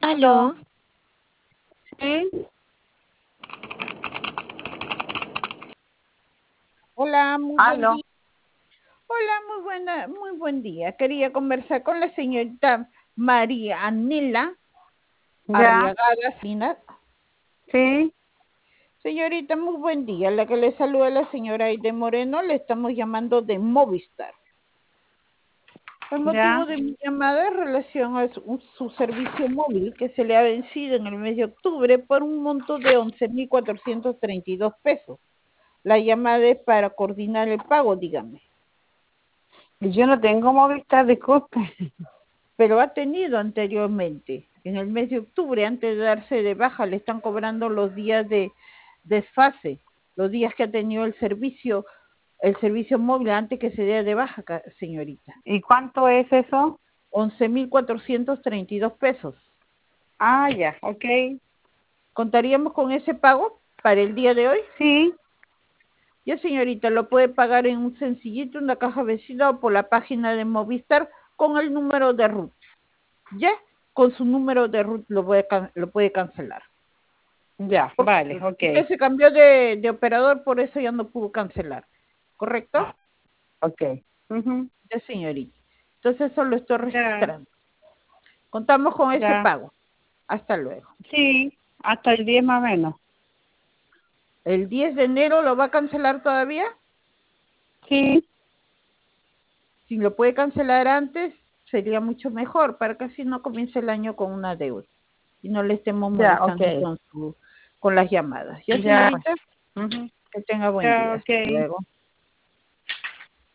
Aló. Sí, Hola, muy buen aló. día. Hola, muy buen día. Quería conversar con la señorita María Anela Ya, Arriagada Sina. sí, Señorita, muy buen día. La que le saluda la señora Aide Moreno, le estamos llamando de Movistar. El motivo ya. de mi llamada es relación a su servicio móvil que se le ha vencido en el mes de octubre por un monto de 11.432 pesos. La llamada es para coordinar el pago, dígame. Yo no tengo Movistar, disculpe. Pero ha tenido anteriormente. En el mes de octubre, antes de darse de baja, le están cobrando los días de desfase, los días que ha tenido el servicio móvil antes que se dé de baja, señorita. ¿Y cuánto es eso? 11.432 pesos. Ah, ya, ok. ¿Contaríamos con ese pago para el día de hoy? Sí, Ya, señorita, lo puede pagar en un sencillito, una caja vencida o por la página de Movistar con el número de RUT. Ya, con su número de RUT lo puede cancelar. ya, Porque vale, usted ok. se cambió de operador, por eso ya no pudo cancelar. ¿Correcto? Ok. Ujú, Ya, señorita. Entonces eso lo estoy ya, registrando. Contamos con ese ya. pago. Hasta luego. Sí, hasta el 10 más o menos. ¿El 10 de enero lo va a cancelar todavía? Sí, Si lo puede cancelar antes, sería mucho mejor para que así no comience el año con una deuda y no le estemos ya, ok. molestando con las llamadas. Ya, Ya, pues. señorita, Ujú, que tenga buen ya, día. ok. Hasta luego.